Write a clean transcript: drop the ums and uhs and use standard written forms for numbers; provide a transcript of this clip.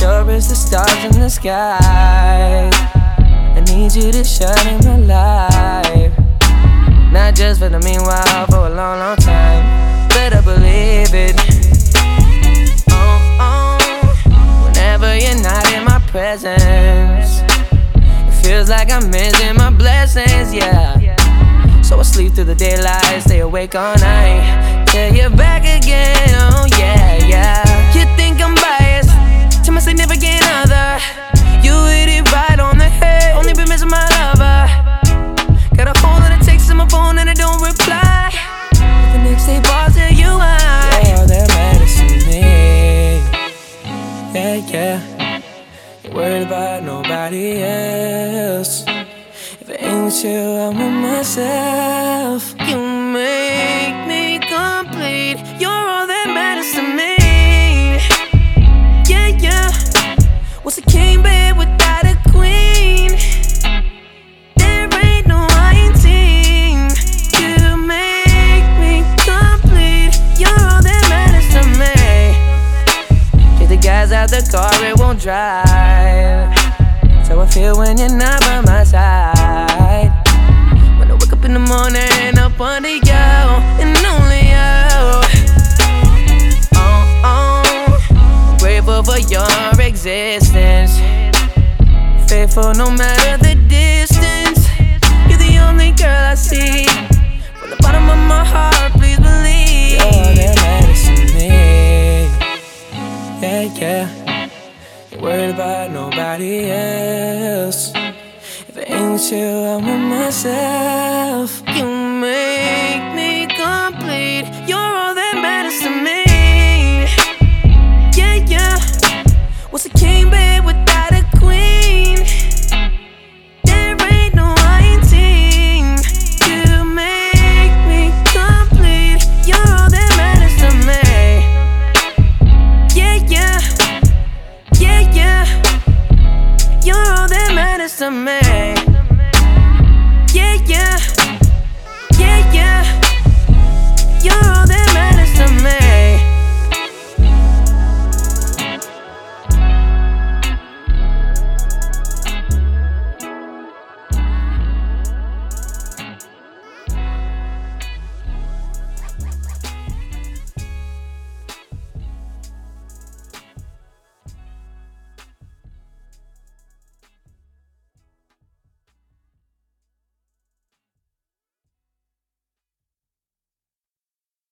sure as the stars in the sky. I need you to shine in my life, not just for the meanwhile, for a long, long time. Better believe it. Whenever you're not in my presence, it feels like I'm missing my blessings, yeah. So I sleep through the daylight, stay awake all night till you're back again, oh yeah, yeah. You think I'm biased to my significant other? You hit it right on the head. Only been missing my lover. Got a whole lot of texts on my phone and I don't reply. But the next day balls tell you why. You're all that matters to me. Yeah, yeah. Ain't worried about nobody else. If it ain't with you, I'm with myself. You make me complete. You're all that matters to me. Yeah, yeah. What's a king bed without a queen? There ain't no iron team. You make me complete. You're all that matters to me. Get the guys out the car, it won't drive. So I feel when you're not by my side. When I wake up in the morning, up under you and only you. I'm grateful for your existence. Faithful no matter the distance. You're the only girl I see. From the bottom of my heart, please believe. You're all that matters to me. Yeah, yeah. Ain't worried about nobody else. If it ain't with you, I'm with myself. You make me complete. You're all that matters to me. Yeah, yeah. What's a king bed without a queen? There ain't no iron team. You make me complete. You're all that matters to me. Yeah, yeah. Yeah, yeah. You're all that matters to me.